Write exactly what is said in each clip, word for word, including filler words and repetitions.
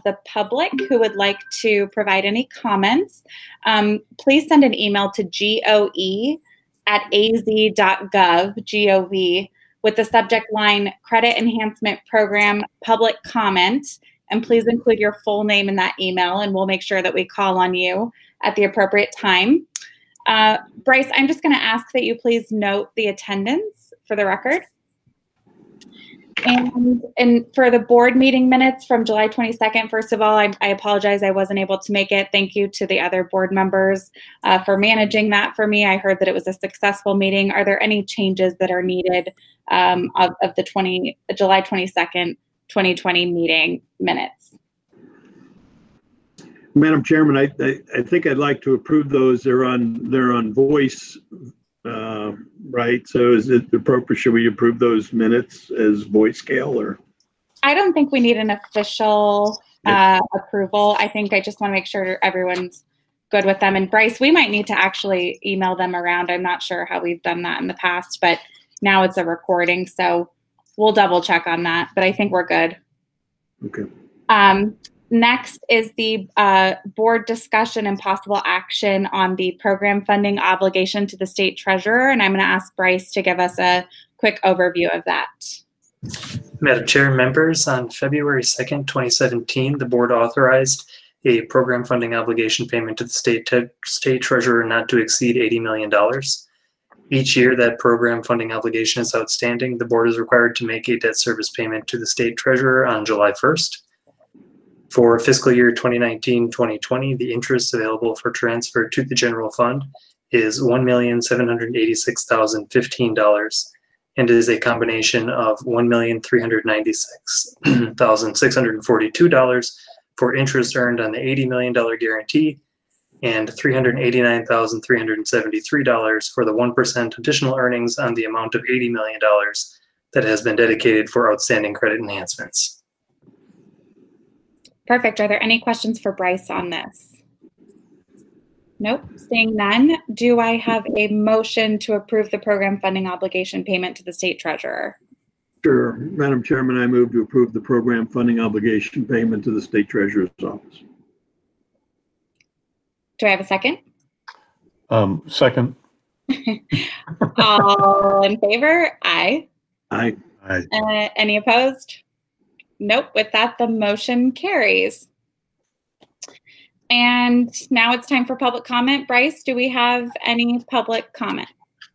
the public who would like to provide any comments, um, please send an email to goe at az.gov, G O V, with the subject line Credit Enhancement Program Public Comment. And please include your full name in that email, and we'll make sure that we call on you at the appropriate time. Uh, Bryce, I'm just going to ask that you please note the attendance for the record. And, and for the board meeting minutes from July twenty-second, first of all, I, I apologize I wasn't able to make it. Thank you to the other board members uh, for managing that for me. I heard that it was a successful meeting. Are there any changes that are needed um, of, of the twenty, July twenty-second, twenty twenty meeting minutes? Madam Chairman, I, I, I think I'd like to approve those. They're on they're on voice, uh, right? So is it appropriate? Should we approve those minutes as voice scale, or? I don't think we need an official uh, approval. I think I just want to make sure everyone's good with them. And Bryce, we might need to actually email them around. I'm not sure how we've done that in the past, but now it's a recording, so we'll double check on that. But I think we're good. Okay. Um, Next is the uh, board discussion and possible action on the program funding obligation to the state treasurer. And I'm going to ask Bryce to give us a quick overview of that. Madam Chair, members, on February second, twenty seventeen, the board authorized a program funding obligation payment to the state, state treasurer not to exceed eighty million dollars. Each year that program funding obligation is outstanding, the board is required to make a debt service payment to the state treasurer on July first. For fiscal year twenty nineteen twenty twenty, the interest available for transfer to the general fund is one million seven hundred eighty-six thousand fifteen dollars and is a combination of one million three hundred ninety-six thousand six hundred forty-two dollars for interest earned on the eighty million dollars guarantee and three hundred eighty-nine thousand three hundred seventy-three dollars for the one percent additional earnings on the amount of eighty million dollars that has been dedicated for outstanding credit enhancements. Perfect. Are there any questions for Bryce on this? Nope. Seeing none, do I have a motion to approve the program funding obligation payment to the state treasurer? Sure. Madam Chairman, I move to approve the program funding obligation payment to the state treasurer's office. Do I have a second? Um, second. All in favor? Aye. Aye. Aye. Uh, any opposed? Nope. With that, the motion carries. And now it's time for public comment. Bryce, do we have any public comment?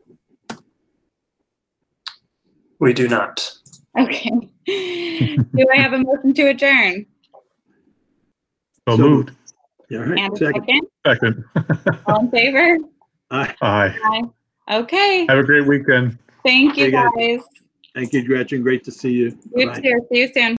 We do not. Okay. Do I have a motion to adjourn? So moved. Yeah, all right. And a Second. second? Second. All in favor? Aye. Aye. Aye. Okay. Have a great weekend. Thank you, Hey, guys. guys. Thank you, Gretchen. Great to see you. You Bye. too. See you soon.